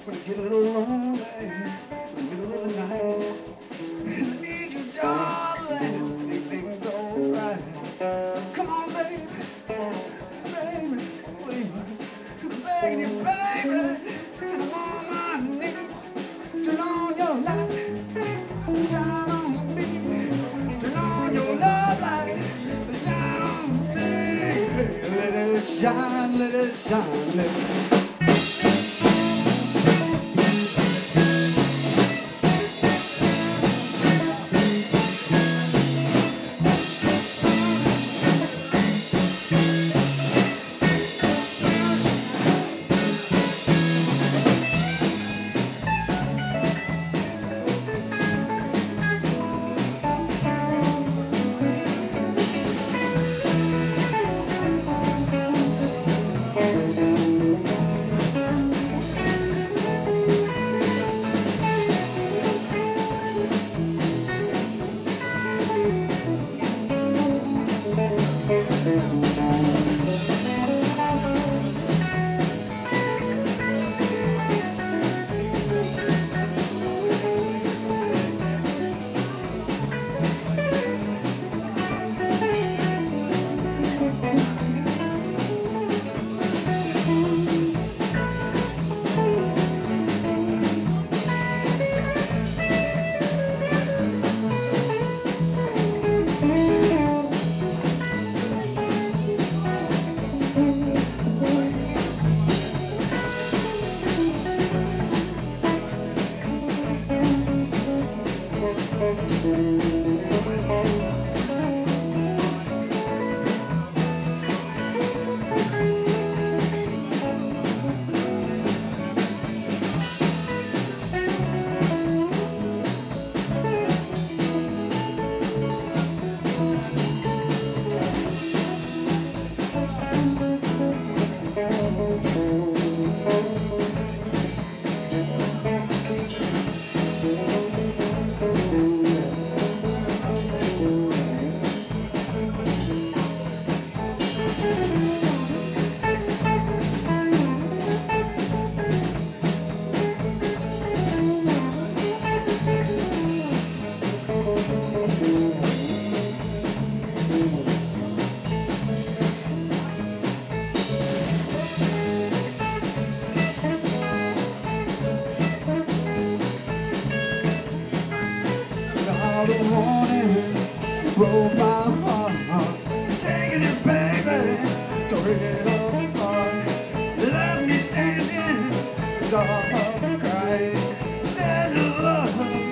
when I get a little lonely in the middle of the night. And I need you, darling, to make things alright. So come on, baby, baby, please. I'm begging you, baby, and I'm on my knees. Turn on your light, shine on me. Turn on your love light, shine on me. Hey, let it shine, let it. The morning broke my heart. Taking it, baby, tore it apart. Left me standing in the dark, crying. Said love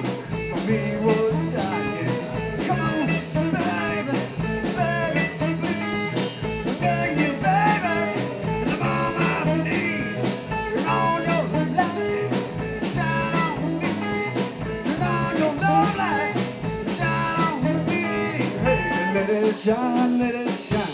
for me was dying. So come on, baby, baby, please. I'm begging you, baby, and I'm on my knees. Turn on your light, shine on me. Turn on your love light. Let it shine, let it shine.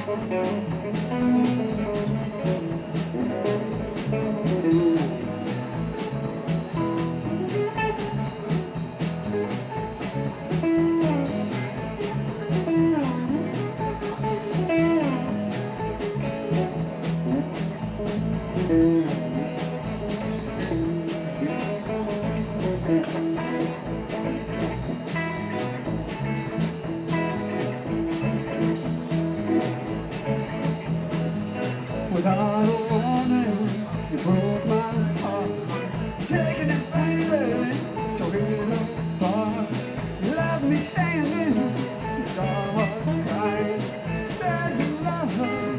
Without a warning, you broke my heart. Taking it, baby, tore it apart. You left me standing in the dark, crying. Said your love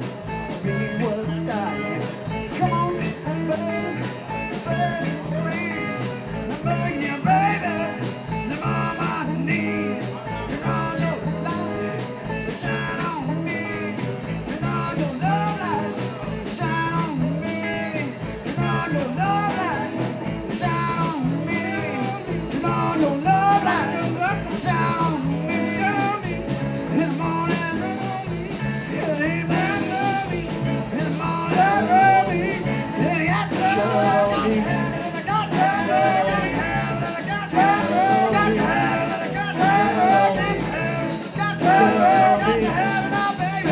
me was dying. So come on, baby, baby, please. I'm begging you, baby, I'm on my knees. Turn on your light, shine on me. Turn on your love light. Shine on me, turn on your love light. Shine on me, turn on your love light. Shine on me, in the morning, in the evening, in the morning, in the afternoon. I got to have it, and I got to have it, and I got to have it, and I got to have it, and I got to have it, and I got to have it, got to have it, got to have it now, baby.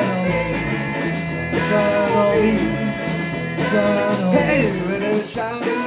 Hey, when it's time.